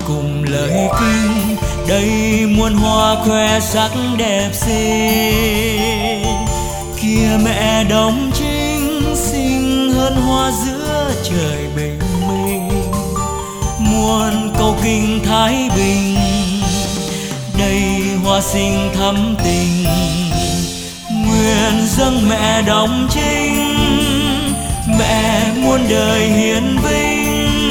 cùng lời kinh đầy muôn hoa khoe sắc đẹp xinh. Kia mẹ đồng trinh xinh hơn hoa giữa trời bình minh. Muôn câu kinh thái bình đầy hoa sinh thắm tình. Nguyện dâng mẹ đồng trinh, mẹ muôn đời hiền vinh.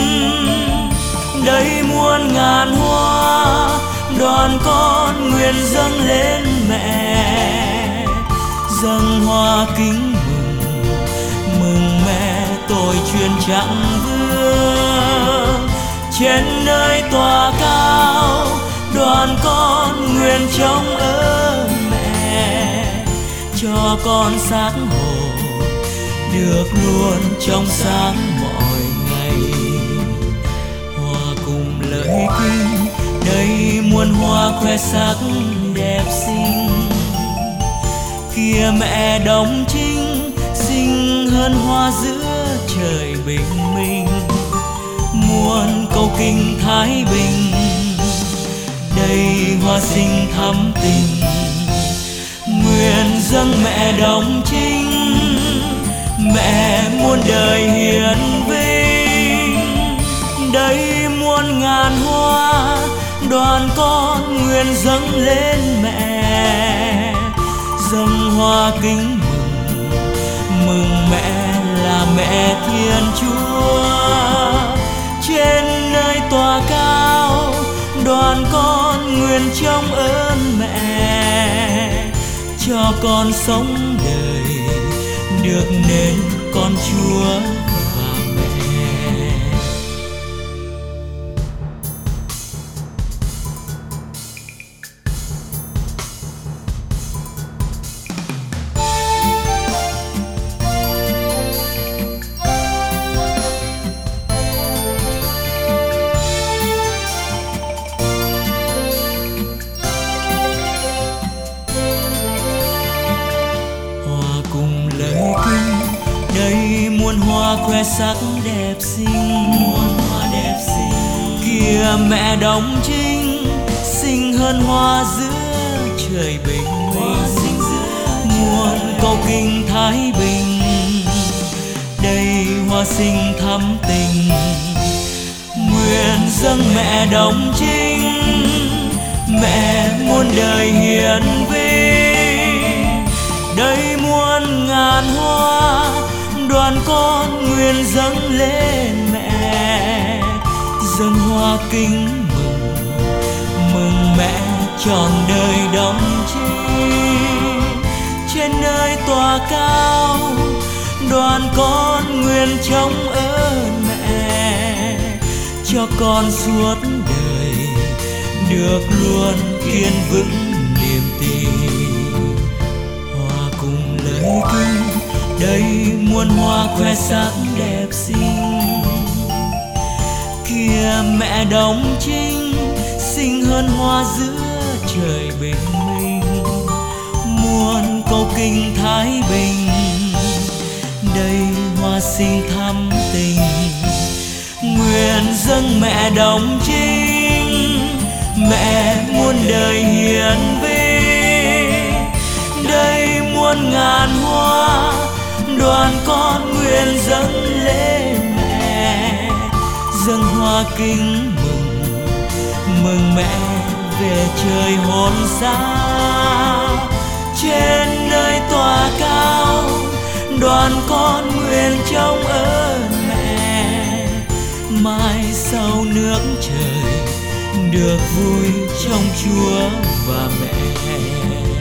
Đây muôn ngàn hoa đoàn con nguyện dâng lên mẹ. Dâng hoa kính mừng, mừng mẹ tôi truyền chẳng vương. Trên nơi tòa cao đoàn con nguyện trông ơn mẹ. Cho con xác hồn được luôn trong sáng mọi ngày. Hòa cùng lời kinh đầy muôn hoa khoe sắc đẹp xinh. Kia mẹ đồng trinh xinh hơn hoa giữa trời bình minh. Muôn câu kinh thái bình đầy hoa sinh thắm tình. Nguyện dâng mẹ đồng trinh, mẹ muôn đời hiền vinh. Đây muôn ngàn hoa đoàn con nguyện dâng lên mẹ. Dâng hoa kính mừng, mừng mẹ là mẹ Thiên Chúa. Trên nơi tòa cao đoàn con nguyện trông ơn mẹ. Cho con sống đời được nên con Chúa và mẹ. Đây muôn hoa khoe sắc đẹp xinh. Muôn hoa đẹp xinh. Kia mẹ đồng trinh xinh hơn hoa giữa trời bình minh. Muôn câu kinh thái bình đầy hoa sinh thắm tình. Nguyện dâng mẹ đồng trinh, mẹ muôn đời hiền vinh. Đây muôn ngàn hoa đoàn con nguyện dâng lên mẹ. Dâng hoa kính mừng, mừng mẹ trọn đời đồng trinh. Trên nơi tòa cao đoàn con nguyện trông ơn mẹ. Cho con suốt đời được luôn kiên vững niềm tin. Hòa cùng lời kinh đây muôn hoa khoe sắc đẹp xinh. Kia mẹ đồng trinh xinh hơn hoa giữa trời bình minh. Muôn câu kinh thái bình đầy hoa sinh thắm tình. Nguyện dâng mẹ đồng trinh, mẹ muôn đời hiền vinh. Đây muôn ngàn hoa đoàn con nguyện dâng lên mẹ. Dâng hoa kính mừng, mừng mẹ về trời hồn xa. Trên nơi tòa cao đoàn con nguyện trông ơn mẹ. Mai sau nước trời được vui trong Chúa và mẹ.